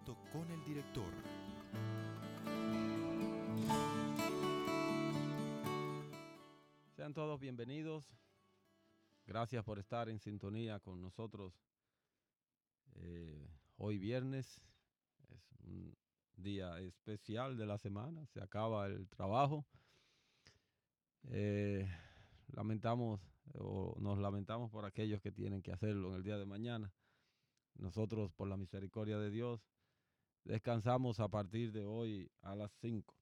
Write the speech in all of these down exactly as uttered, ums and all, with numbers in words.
directo con el director. Sean todos bienvenidos. Gracias por estar en sintonía con nosotros. Eh, hoy viernes es un día especial de la semana. Se acaba el trabajo. Eh, lamentamos o nos lamentamos por aquellos que tienen que hacerlo en el día de mañana. Nosotros, por la misericordia de Dios, descansamos a partir de hoy a las cinco.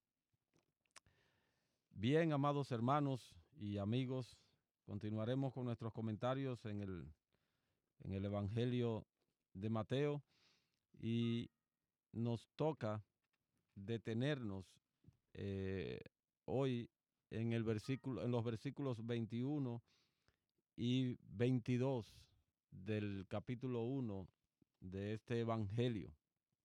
Bien, amados hermanos y amigos, continuaremos con nuestros comentarios en el, en el Evangelio de Mateo y nos toca detenernos eh, hoy en, el versículo, en los versículos veintiuno y veintidós del capítulo uno de este Evangelio,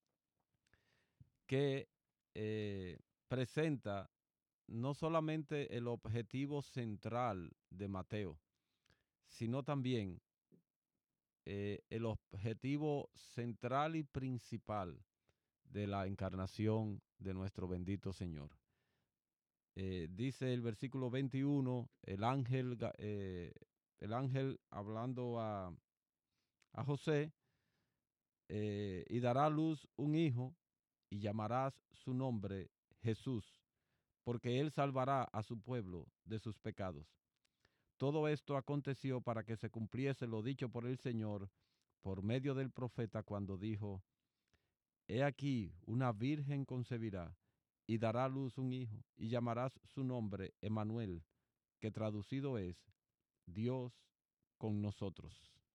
que eh, presenta no solamente el objetivo central de Mateo, sino también eh, el objetivo central y principal de la encarnación de nuestro bendito Señor. Eh, dice el versículo veintiuno, el ángel, eh, el ángel hablando a, a José, eh, y dará a luz un hijo y llamarás su nombre Jesús, porque él salvará a su pueblo de sus pecados. Todo esto aconteció para que se cumpliese lo dicho por el Señor por medio del profeta cuando dijo: He aquí, una virgen concebirá y dará a luz un hijo, y llamarás su nombre Emmanuel, que traducido es Dios con nosotros.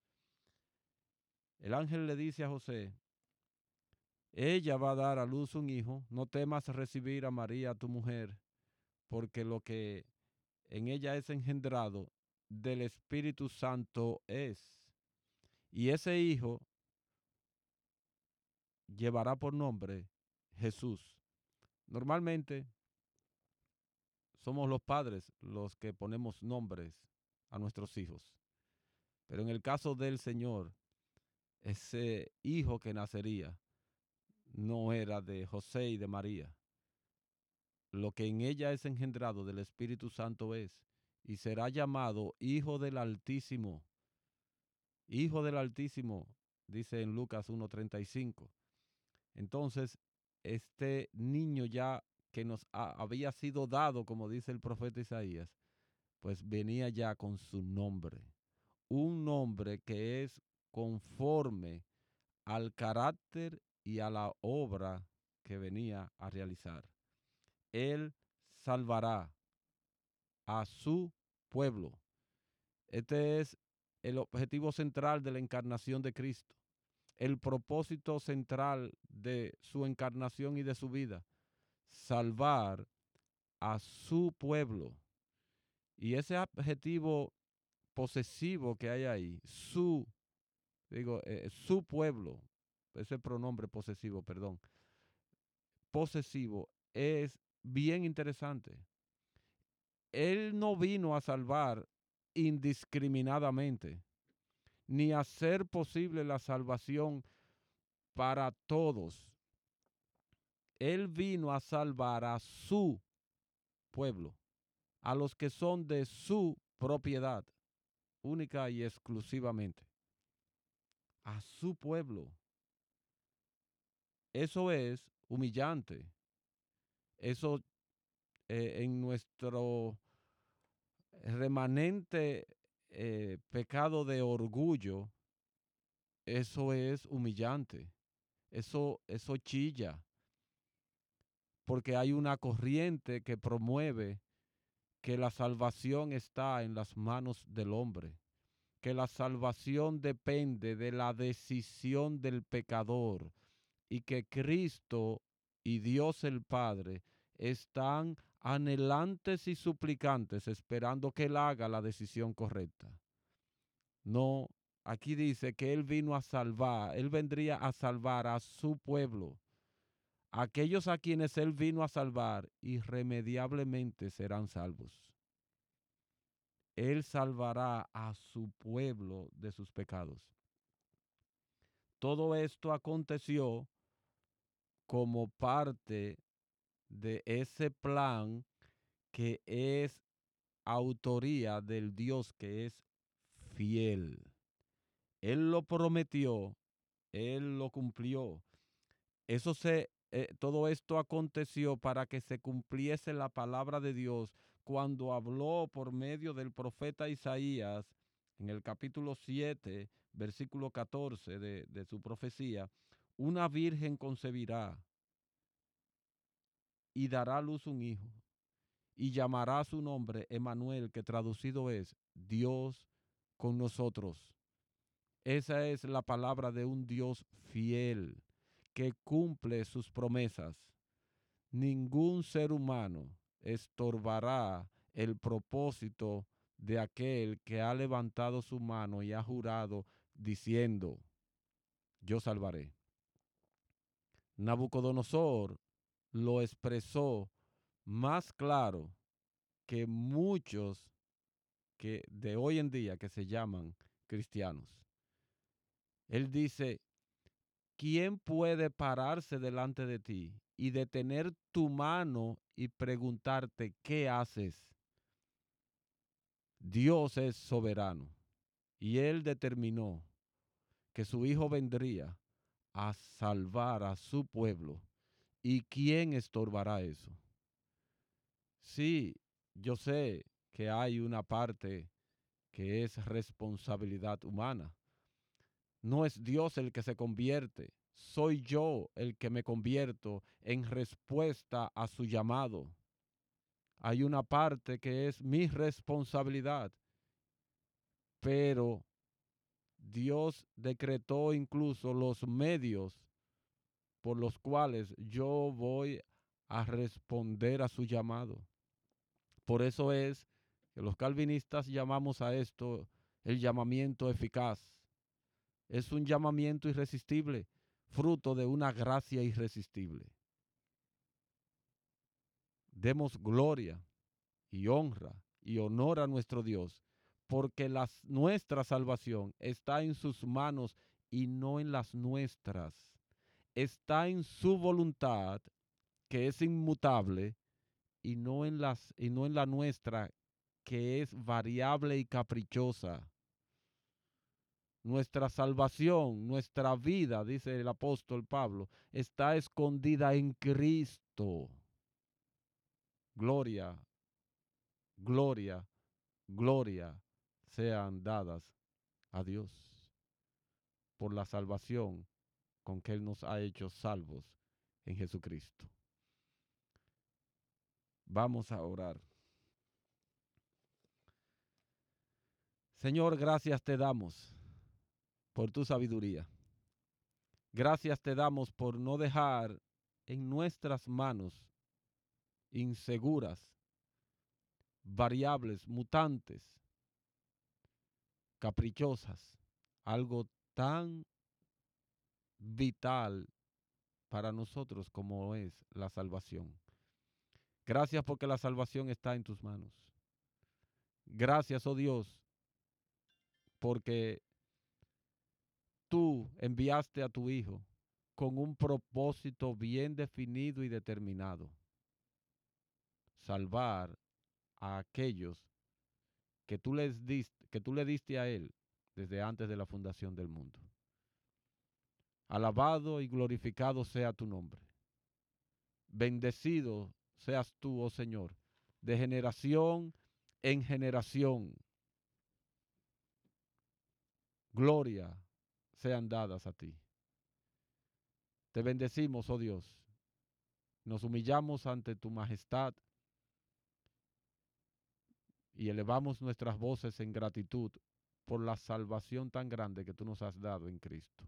El ángel le dice a José: ella va a dar a luz un hijo, no temas recibir a María tu mujer, porque lo que en ella es engendrado del Espíritu Santo es. Y ese hijo llevará por nombre Jesús. Normalmente somos los padres los que ponemos nombres a nuestros hijos. Pero en el caso del Señor, ese hijo que nacería no era de José y de María. Lo que en ella es engendrado del Espíritu Santo es, y será llamado Hijo del Altísimo. Hijo del Altísimo, dice en Lucas uno treinta y cinco. Entonces, este niño ya que nos ha, había sido dado, como dice el profeta Isaías, pues venía ya con su nombre. Un nombre que es conforme al carácter y a la obra que venía a realizar. Él salvará a su pueblo. Este es el objetivo central de la encarnación de Cristo. El propósito central de su encarnación y de su vida: salvar a su pueblo. Y ese adjetivo posesivo que hay ahí, su, digo, eh, su pueblo, ese pronombre posesivo, perdón, posesivo, es bien interesante. Él no vino a salvar indiscriminadamente, ni a hacer posible la salvación para todos. Él vino a salvar a su pueblo, a los que son de su propiedad, única y exclusivamente. A su pueblo. Eso es humillante. Eso eh, en nuestro remanente eh, pecado de orgullo, eso es humillante. Eso, eso chilla. Porque hay una corriente que promueve que la salvación está en las manos del hombre, que la salvación depende de la decisión del pecador y que Cristo y Dios el Padre están anhelantes y suplicantes esperando que Él haga la decisión correcta. No, aquí dice que Él vino a salvar, Él vendría a salvar a su pueblo. Aquellos a quienes Él vino a salvar irremediablemente serán salvos. Él salvará a su pueblo de sus pecados. Todo esto aconteció como parte de ese plan que es autoría del Dios que es fiel. Él lo prometió, Él lo cumplió. Eso se, eh, todo esto aconteció para que se cumpliese la palabra de Dios cuando habló por medio del profeta Isaías en el capítulo siete, versículo catorce de, de su profecía. Una virgen concebirá y dará a luz un hijo y llamará su nombre Emmanuel, que traducido es Dios con nosotros. Esa es la palabra de un Dios fiel que cumple sus promesas. Ningún ser humano estorbará el propósito de aquel que ha levantado su mano y ha jurado diciendo, yo salvaré. Nabucodonosor lo expresó más claro que muchos que de hoy en día que se llaman cristianos. Él dice, ¿quién puede pararse delante de ti y detener tu mano y preguntarte qué haces? Dios es soberano y Él determinó que su Hijo vendría a salvar a su pueblo. ¿Y quién estorbará eso? Sí, yo sé que hay una parte que es responsabilidad humana. No es Dios el que se convierte, soy yo el que me convierto en respuesta a su llamado. Hay una parte que es mi responsabilidad, pero Dios decretó incluso los medios por los cuales yo voy a responder a su llamado. Por eso es que los calvinistas llamamos a esto el llamamiento eficaz. Es un llamamiento irresistible, fruto de una gracia irresistible. Demos gloria y honra y honor a nuestro Dios, porque las, nuestra salvación está en sus manos y no en las nuestras. Está en su voluntad, que es inmutable, y no en, las, y no en la nuestra, que es variable y caprichosa. Nuestra salvación, nuestra vida, dice el apóstol Pablo, está escondida en Cristo. Gloria, gloria, gloria sean dadas a Dios por la salvación con que Él nos ha hecho salvos en Jesucristo. Vamos a orar. Señor, gracias te damos por tu sabiduría. Gracias te damos por no dejar en nuestras manos inseguras, variables, mutantes, caprichosas, algo tan vital para nosotros como es la salvación. Gracias porque la salvación está en tus manos. Gracias, oh Dios, porque tú enviaste a tu Hijo con un propósito bien definido y determinado. Salvar a aquellos que tú, les diste, que tú le diste a Él desde antes de la fundación del mundo. Alabado y glorificado sea tu nombre. Bendecido seas tú, oh Señor, de generación en generación. Gloria sean dadas a ti. Te bendecimos, oh Dios. Nos humillamos ante tu majestad y elevamos nuestras voces en gratitud por la salvación tan grande que tú nos has dado en Cristo.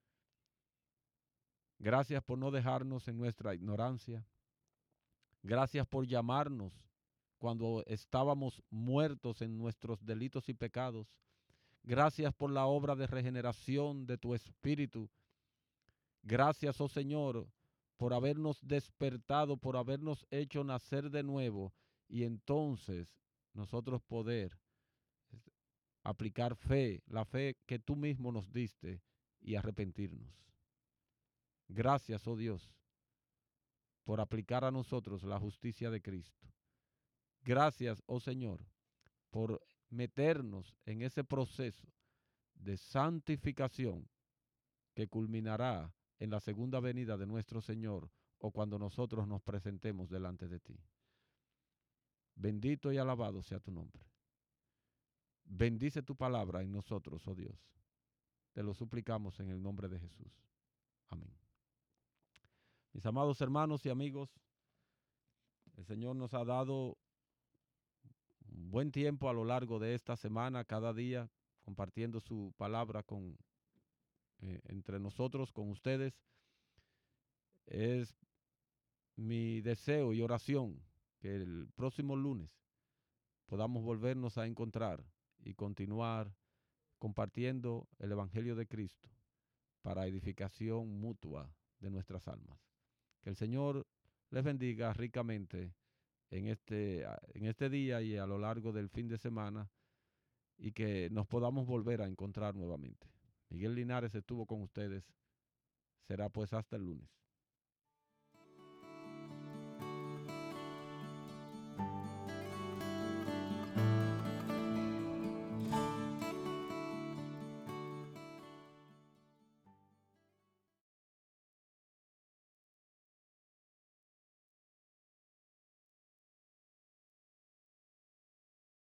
Gracias por no dejarnos en nuestra ignorancia. Gracias por llamarnos cuando estábamos muertos en nuestros delitos y pecados. Gracias por la obra de regeneración de tu Espíritu. Gracias, oh Señor, por habernos despertado, por habernos hecho nacer de nuevo y entonces nosotros poder aplicar fe, la fe que tú mismo nos diste y arrepentirnos. Gracias, oh Dios, por aplicar a nosotros la justicia de Cristo. Gracias, oh Señor, por meternos en ese proceso de santificación que culminará en la segunda venida de nuestro Señor o cuando nosotros nos presentemos delante de ti. Bendito y alabado sea tu nombre. Bendice tu palabra en nosotros, oh Dios. Te lo suplicamos en el nombre de Jesús. Amén. Mis amados hermanos y amigos, el Señor nos ha dado un buen tiempo a lo largo de esta semana, cada día, compartiendo su palabra con, eh, entre nosotros, con ustedes. Es mi deseo y oración que el próximo lunes podamos volvernos a encontrar y continuar compartiendo el Evangelio de Cristo para edificación mutua de nuestras almas. Que el Señor les bendiga ricamente en este, en este día y a lo largo del fin de semana y que nos podamos volver a encontrar nuevamente. Miguel Linares estuvo con ustedes. Será pues hasta el lunes.